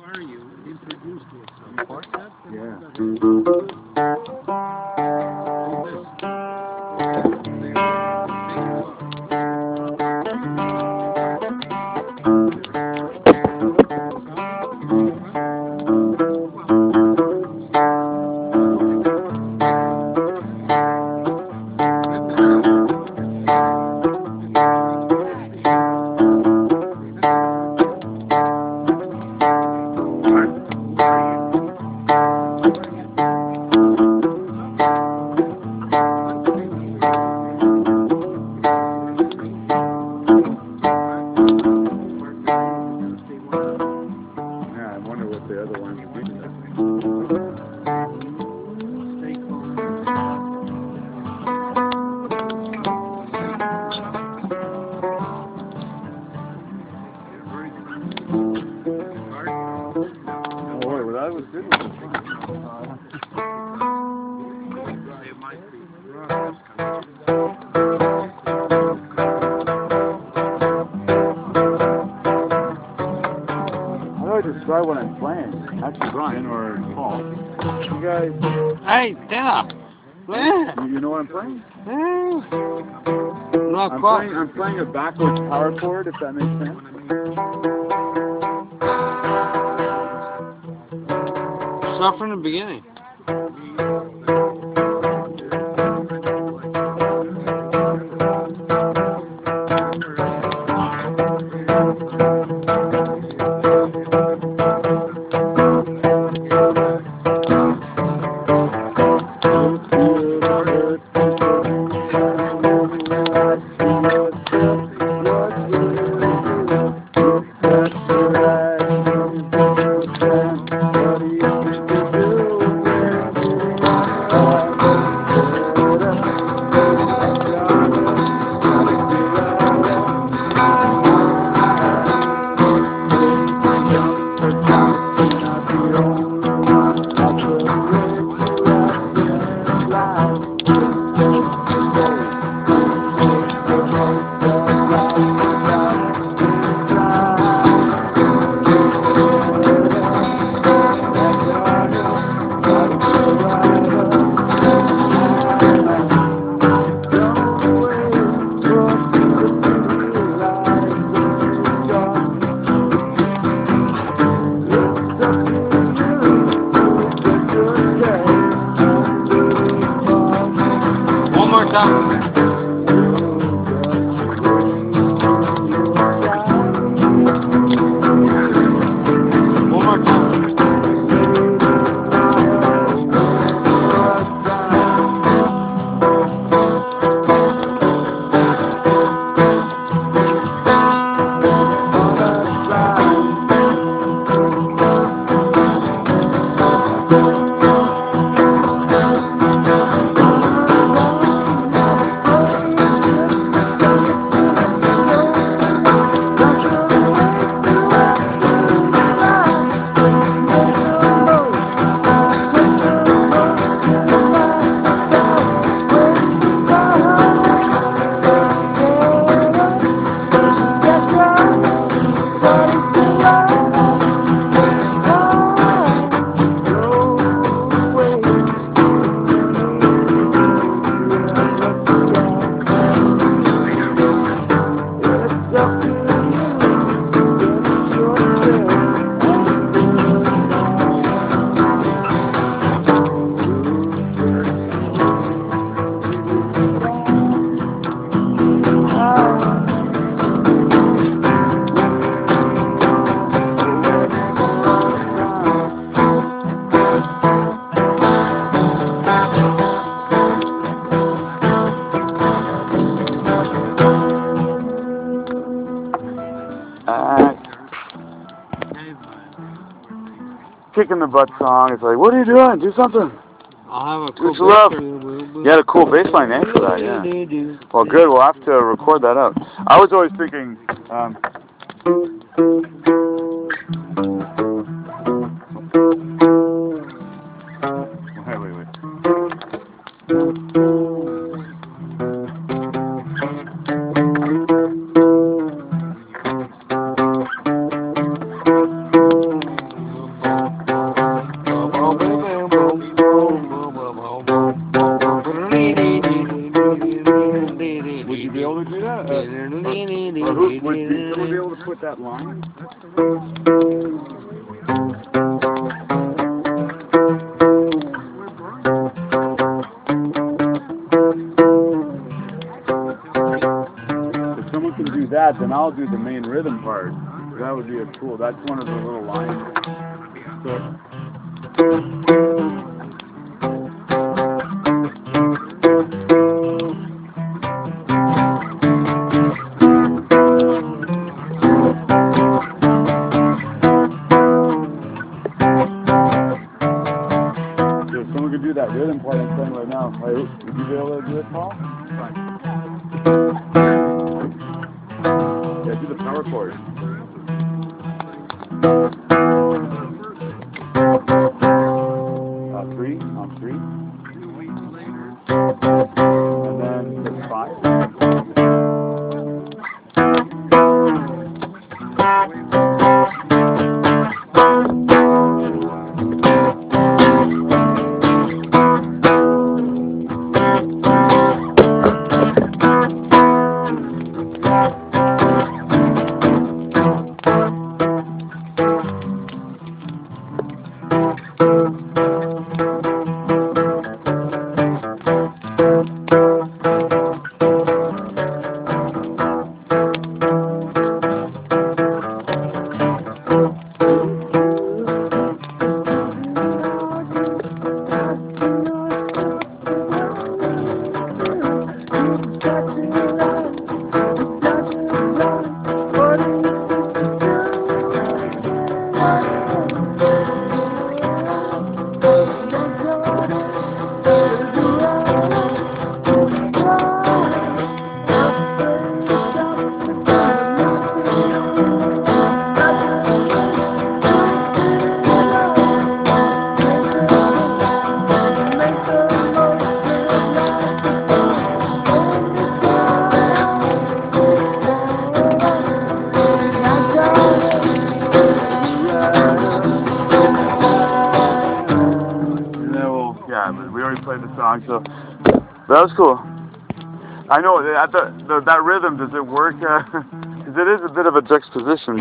are you? Introduce yourself. What's that? Yeah. Hold this. There you go. Make it Yeah, I wonder what the other ones would do to that thing. stay close. Very good. Hard? Oh, boy, well, that was good with the front. It might be. How do I describe what I'm playing? Actually, Brian or Paul. You guys, Hey, Dana. Yeah. you know what I'm playing? Not quite. I'm playing a backwards power chord, if that makes sense. Start from the beginning. One more time. One more time. Kicking the butt song. It's like, what are you doing? Do something. I'll have a Do cool some love. bass. You had a cool bass line name for that, yeah. Well, good. We'll have to record that out. I was always thinking, that line? If someone can do that, then I'll do the main rhythm part. That would be a cool. That's one of the little lines. So, if someone could do that rhythm part I'm playing right now, would you be able to do it, Paul? Fine. Yeah, do the power chord. Three, on three. And then there's 5. Yeah, but we already played the song, so that was cool. I know that rhythm. Does it work? Because it is a bit of a juxtaposition.